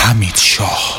حمیدشاه.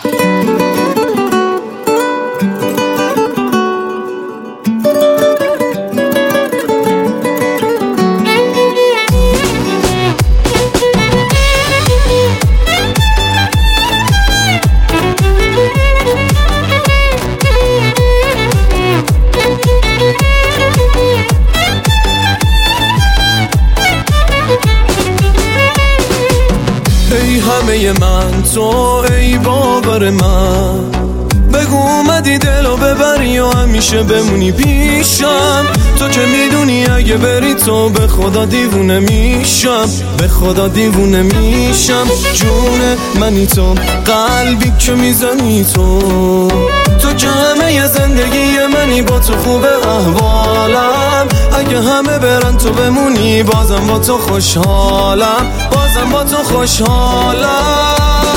ای همه من تو، ای باور من، بگو اومدی دلو ببری یا همیشه بمونی پیشم. تو که میدونی اگه بری تو به خدا دیوونه میشم، به خدا دیوونه میشم. جون منی تو، قلبی که میزنی تو، تو که همه زندگی منی، با تو خوبه احوالم. اگه همه برن تو بمونی بازم با تو خوشحالم، بازم با تو خوشحالم.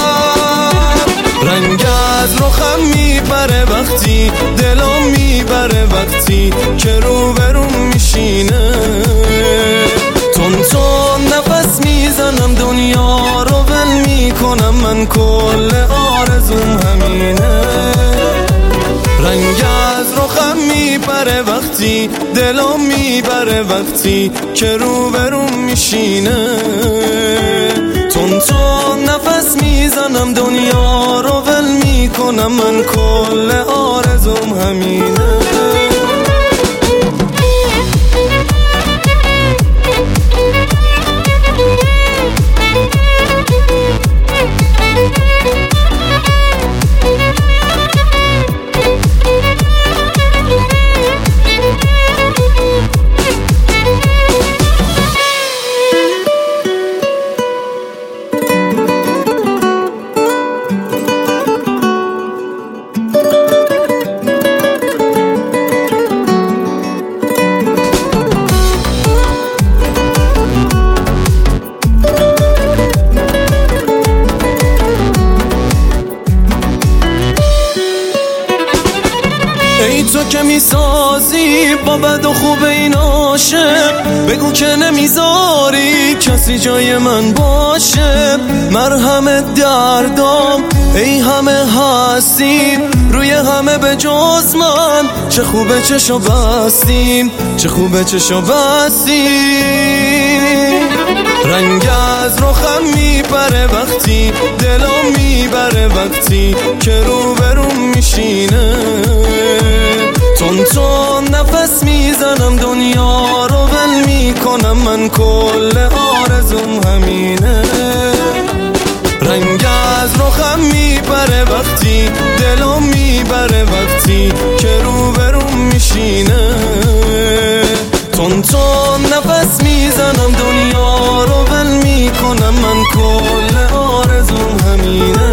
رنگ از رخم میبره وقتی دلم میبره، وقتی که رو برون میشینه. تون نفس میزنم دنیا رو ول میکنم، من کل آرزوم همینه. رنگ از رخم میبره وقتی دلم میبره، وقتی که رو برون میشینه. تون نفس میزنم دنیا رو ول میکنم، من کل آرزوم همینه. ای تو که میسازی با بد و خوب این عاشق، بگو که نمیذاری کسی جای من باشه. مرهم دردام ای همه هستیم، روی همه به جز من. چه خوبه چشو بستیم، چه خوبه چشو بستیم. رنگ از رخم میبره وقتی دلم میبره، وقتی که رو برون میشینه. تون نفس میزنم دنیا رو ول میکنم، من کل آرزوم همینه. رنگ از رخم میبره وقتی دلم میبره، وقتی که رو برون میشینه. تون نفس میزنم دنیا رو ول میکنم، من کل آرزوم همینه.